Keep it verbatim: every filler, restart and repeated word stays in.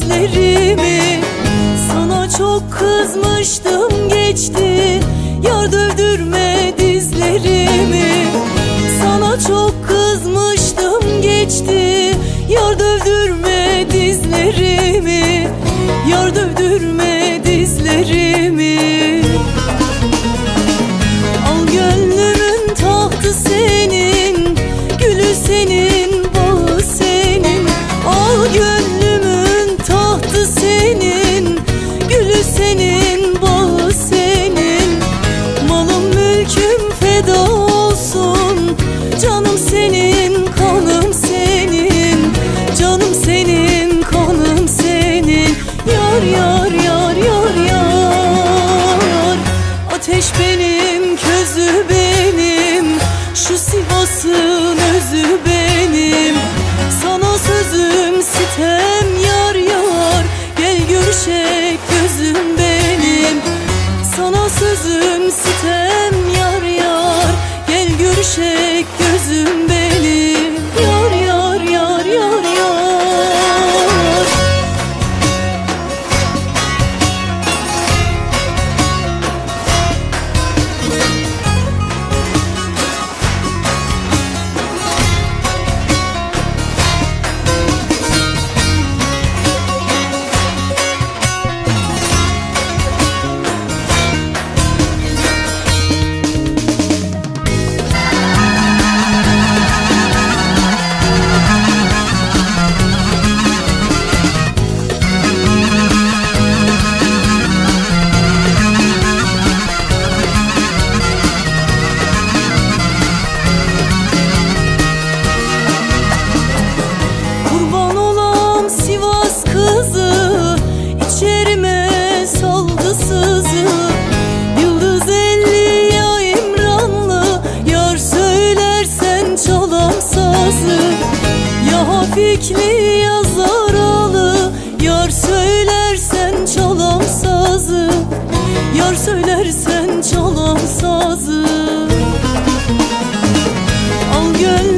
dizlerimi. Sana çok kızmıştım, geçti. Yar dövdürme dizlerimi. Sana çok kızmıştım, geçti. Yar dövdürme dizlerimi. Yar dövdürme dizlerimi. Al gönlümün tahtı senin, gülü senin, bağı senin. Al gönlümün tahtı senin, gülü senin, bağı senin. Malım mülküm feda olsun, canım senin, kanım senin. Canım senin, kanım senin. Yar yar yar yar yar. Ateş benim, közü benim, şu Sivas'ın özü benim. Sana sözüm sitem yar yar, gel görüşek gözüm benim. Sana sözüm sitem yar yar, gel görüşek gözüm benim. Yar yar yar yar yar. Yıldız elli ya İmranlı, yar söylersen çalam sazı. Ya Hafikli ya Zaralı, yar söylersen çalam sazı. Yar söylersen çalam sazı. Al gönlümün